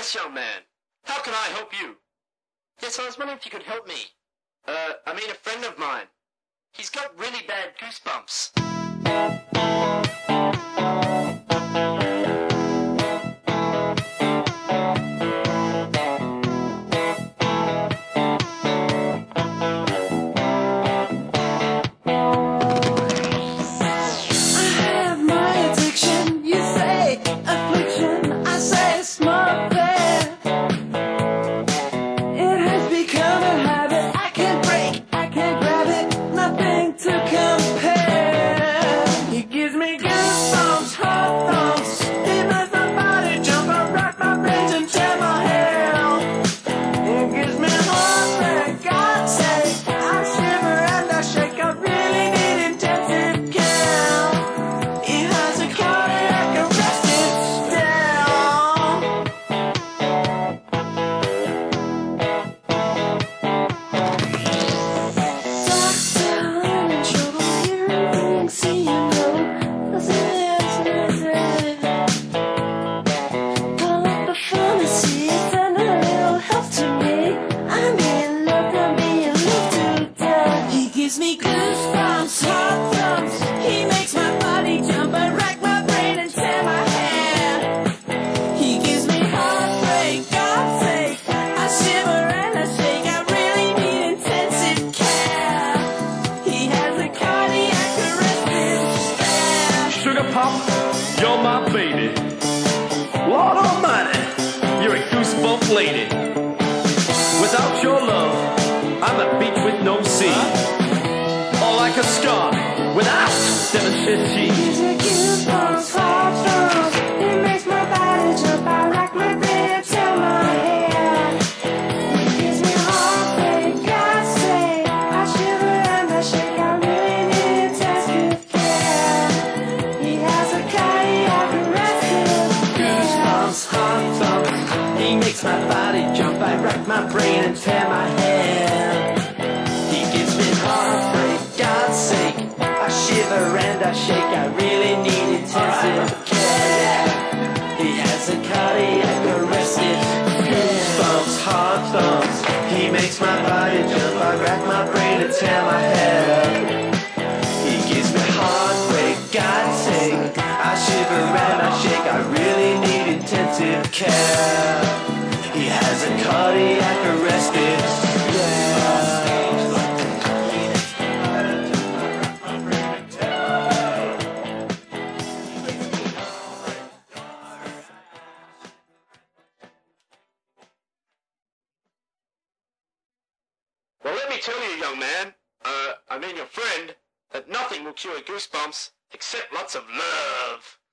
Yes, young man. How can I help you? Yes, I was wondering if you could help me. A friend of mine. He's got really bad goosebumps. Gives me goosebumps, hot thumps. He makes my body jump and rack my brain and tear my hair. He gives me heartbreak, God's sake. I shiver and I shake. I really need intensive care. He has a cardiac arrest stare. Sugar Pop, you're my baby. Lord Almighty, you're a goosebump lady. Without your love, I'm a beach with no sea. Or like a scar without 750. He's a goosebumps, hot thumps. He makes my body jump. I rack my brain and tear my hair. He gives me heartbreak, God's sake. I shiver and I shake. I really need intensive care. He has a cardiac arrest. Goosebumps, hot thumps. He makes my body jump. I rack my brain and tear my hair. He gives me heartbreak, God's sake. I shiver and I shake. I really need intensive care. He has a cardiac arrest. Goosebumps, hot thumps. He makes my body jump. I rack my brain and tear my hair. He gives me heartbreak, God's sake. I shiver and I shake. I really need intensive care. He has a cardiac arrest. Well, let me tell you, young man, your friend, that nothing will cure goosebumps except lots of love.